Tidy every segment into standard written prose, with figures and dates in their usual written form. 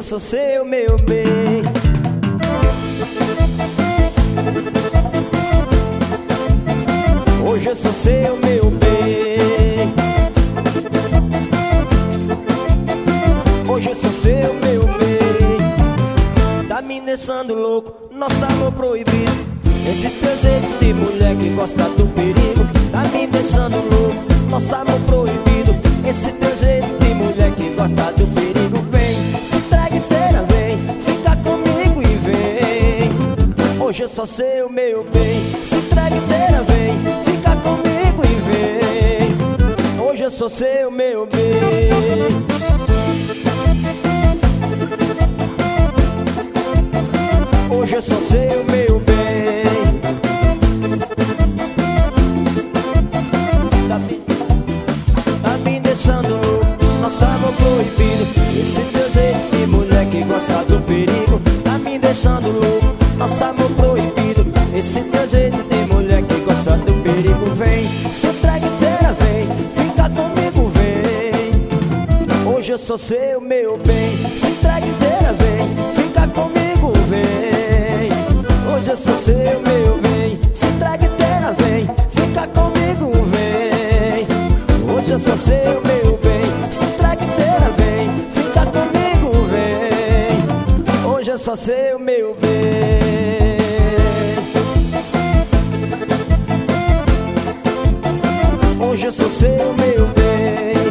sou seu, meu bem. Hoje eu sou seu, meu bem. Hoje eu sou seu, meu bem. Tá me deixando louco, nosso amor proibido. Esse teu jeito de mulher que gosta do perigo. Tá me deixando louco, nosso amor proibido. Esse teu jeito de mulher que gosta do perigo. Vem, se entrega inteira, vem, fica comigo e vem. Hoje eu sou seu, meu bem. Se entrega inteira, vem, fica comigo e vem. Hoje eu sou seu, meu bem. Hoje eu sou seu, meu bem. Tá me deixando louco, nosso amor proibido. Esse teu jeito de mulher que gosta do perigo. Tá me deixando louco, nosso amor proibido. Esse teu jeito de mulher que gosta do perigo. Vem, se entrega inteira, vem, fica comigo, vem. Hoje eu sou seu, meu bem. Se entrega inteira, vem, fica comigo, vem. Hoje eu sou seu, meu bem. Se entrega inteira, vem, fica comigo, vem. Hoje eu sou seu, meu bem. Se entrega inteira, vem, fica comigo, vem. Hoje eu sou seu, meu bem. Hoje eu sou seu, meu bem.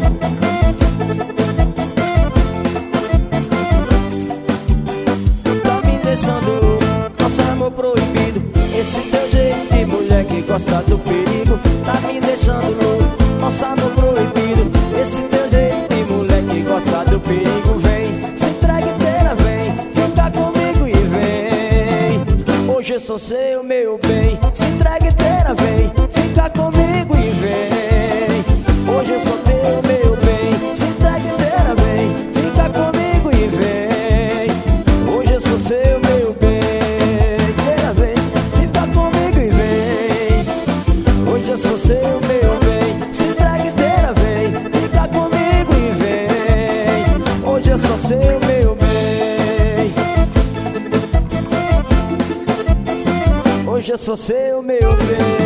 Tá me deixando louco, nosso amor proibido. Esse teu jeito de mulher que gosta do perigo. Tá me deixando louco, nosso amor proibido. Esse teu jeito de mulher que gosta do perigo. Vem, se entrega inteira, vem, fica comigo e vem. Hoje eu sou seu, meu bem. Se entrega inteira, vem, fica comigo e vem. Hoje eu sou teu, meu bem. Se entrega inteira, vem, fica comigo e vem. Hoje eu sou seu, meu bem. Inteira, vem, fica comigo e vem. Hoje eu sou seu, meu bem. Se entrega inteira, vem, fica comigo e vem. Hoje eu sou seu, meu bem. Hoje eu sou seu, meu bem.